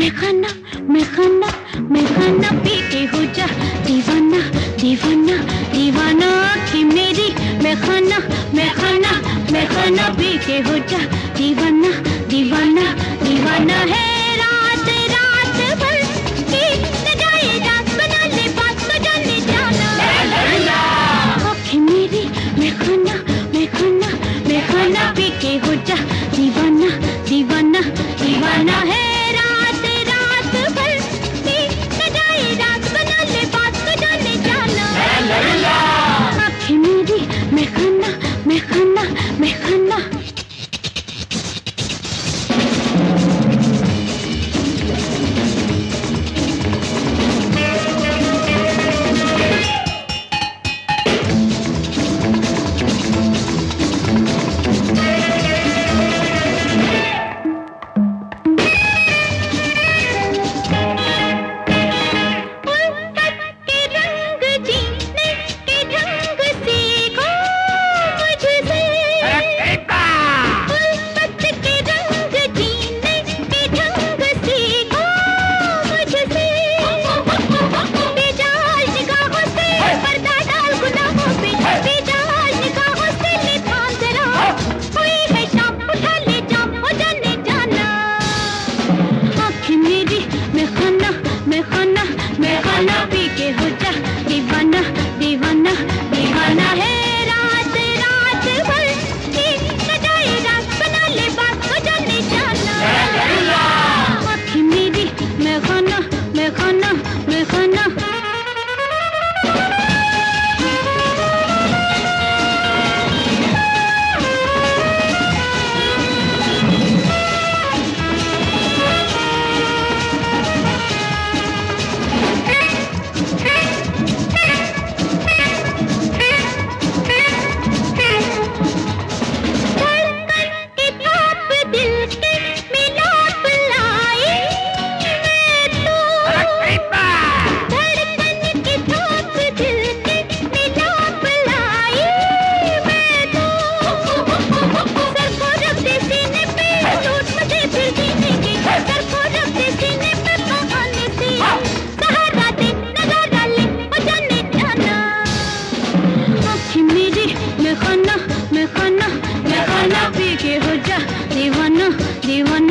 मैं खाना मैं खाना मैं खाना पी के हो जा दीवाना दीवाना दीवाना आँखें मेरी मैं खाना मैं खाना मैं खाना पी के हो जा दीवाना दीवाना दीवाना है रात रात भर की न जाए रात बना ले बात तो जाने जाना आँखें मेरी मैं खाना मैं खाना मैं खाना पी के हो जा दीवाना दीवाना दीवाना है रात रात भर की न जाए रात बना ले बात तो जाने जाना आँखें मेरी मैं खाना मैं खाना मैं खाना मैं खाना पी के हो जा दीवाना दीवाना